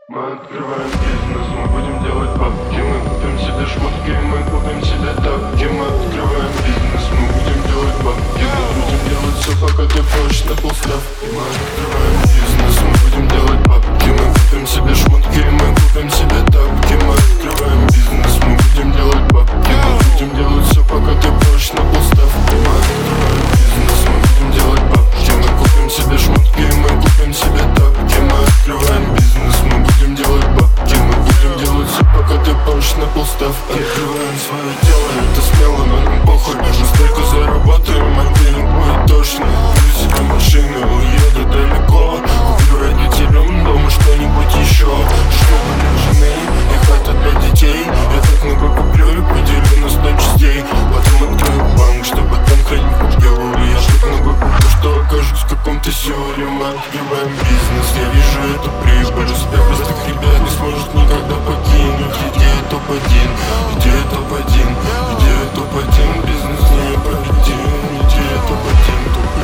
Мы открываем бизнес, мы будем делать бабки. Мы купим себе шмотки, мы купим себе тапки. Мы открываем бизнес, мы будем делать бабки. Мы будем делать все, пока ты прочь на полставки. Мы открываем бизнес, мы будем делать бабки. Мы купим себе шмотки, мы купим себе тапки. Мы открываем бизнес, мы будем делать бабки. Мы будем делать все, пока ты прочь на полставки. Мы открываем бизнес, мы будем делать бабки. Мы купим себе шмотки, мы купим себе тапки. Мы открываем бизнес, мы будем делать бабки. Мы будем делать все, пока ты прочь на полставки. Открываем свое дело, это смело, но нам похуй. Мы столько заработаем, а денег будет точно. Куплю себе машину, уеду далеко. Куплю родителям дома что-нибудь еще. Чтобы для жены и хватит для детей. Я так много куплю и поделю на 100 частей. Потом открою банк, чтобы там хранить голову. Я так много куплю, что окажусь в каком-то сеуле. Мы открываем бизнес, я вижу эту прибыль. Успех простых ребят не сможет никогда покинуть. Идея топ-1, идея топ-1, идея топ-1. Бизнес непобедим. Идея топ-1,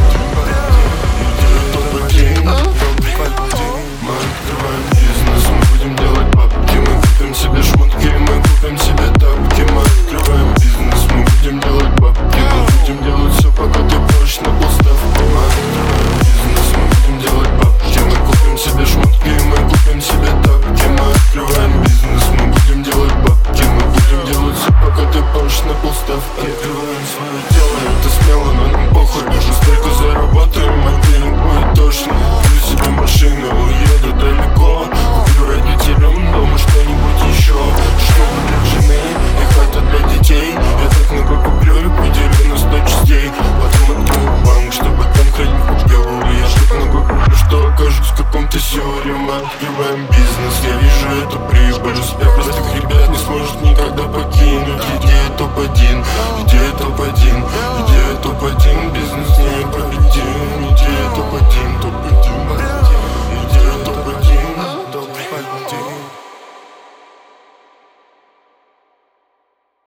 идея топ-1. Мы открываем бизнес, мы будем делать бабки. Мы купим себе шмотки, мы купим себе тапки. Мы открываем бизнес, мы будем делать бабки. Мы будем делать все, пока ты прочь на полставки. Мы открываем бизнес, мы будем делать бабки. Мы купим себе шмотки, мы купим себе тапки. Мы открываем бизнес, мы будем делать бабки. Мы будем делать все, пока ты прочь на полставки. Открываем свое дело, это смело, но нам похуй. Мы столько заработаем, а денег будет точно. Куплю себе машину, уеду далеко. Куплю родителям дома что-нибудь еще. Чтобы для жены и хватит для детей. Я так много куплю и поделю на 100 частей. Потом открою банк, чтобы там хранить голову. Я так много куплю, что окажусь в каком-то сеуле. Мы открываем бизнес, я вижу эту прибыль. Успех простых ребят не сможет никогда покинуть. Идея топ-1, идея топ-1,